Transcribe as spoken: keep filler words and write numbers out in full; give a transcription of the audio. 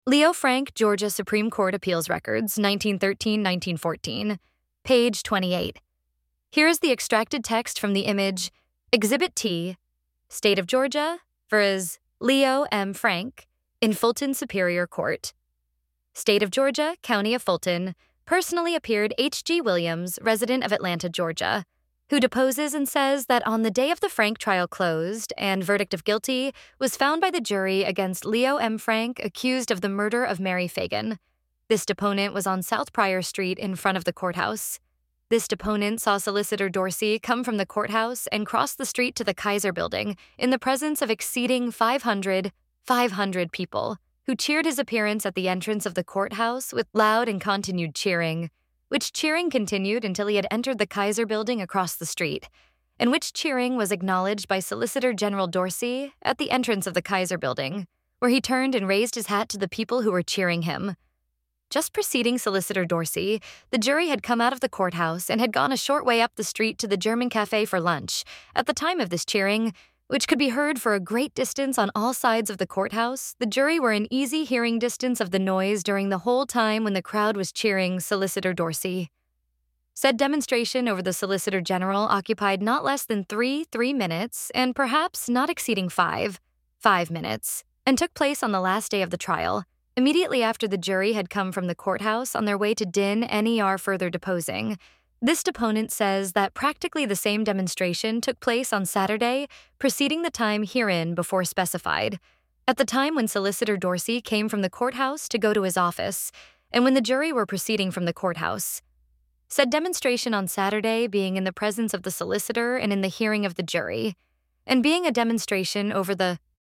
Leo Frank, Georgia Supreme Court Appeals Records, nineteen thirteen to nineteen fourteen, page twenty-eight. Here is the extracted text from the image, Exhibit T, State of Georgia versus Leo M. Frank in Fulton Superior Court. State of Georgia, County of Fulton, personally appeared H G Williams, resident of Atlanta, Georgia, who deposes and says that on the day of the Frank trial closed and verdict of guilty was found by the jury against Leo M. Frank, accused of the murder of Mary Fagan. This deponent was on South Pryor Street in front of the courthouse. This deponent saw Solicitor Dorsey come from the courthouse and cross the street to the Kaiser Building in the presence of exceeding five hundred, five hundred people, who cheered his appearance at the entrance of the courthouse with loud and continued cheering, which cheering continued until he had entered the Kaiser Building across the street, and which cheering was acknowledged by Solicitor General Dorsey at the entrance of the Kaiser Building, where he turned and raised his hat to the people who were cheering him. Just preceding Solicitor Dorsey, the jury had come out of the courthouse and had gone a short way up the street to the German Cafe for lunch. At the time of this cheering, which could be heard for a great distance on all sides of the courthouse, the jury were in easy hearing distance of the noise during the whole time when the crowd was cheering Solicitor Dorsey. Said demonstration over the Solicitor General occupied not less than three, three minutes, and perhaps not exceeding five, five minutes, and took place on the last day of the trial, immediately after the jury had come from the courthouse on their way to din N E R further deposing. This deponent says that practically the same demonstration took place on Saturday, preceding the time herein before specified, at the time when Solicitor Dorsey came from the courthouse to go to his office, and when the jury were proceeding from the courthouse. Said demonstration on Saturday being in the presence of the solicitor and in the hearing of the jury, and being a demonstration over the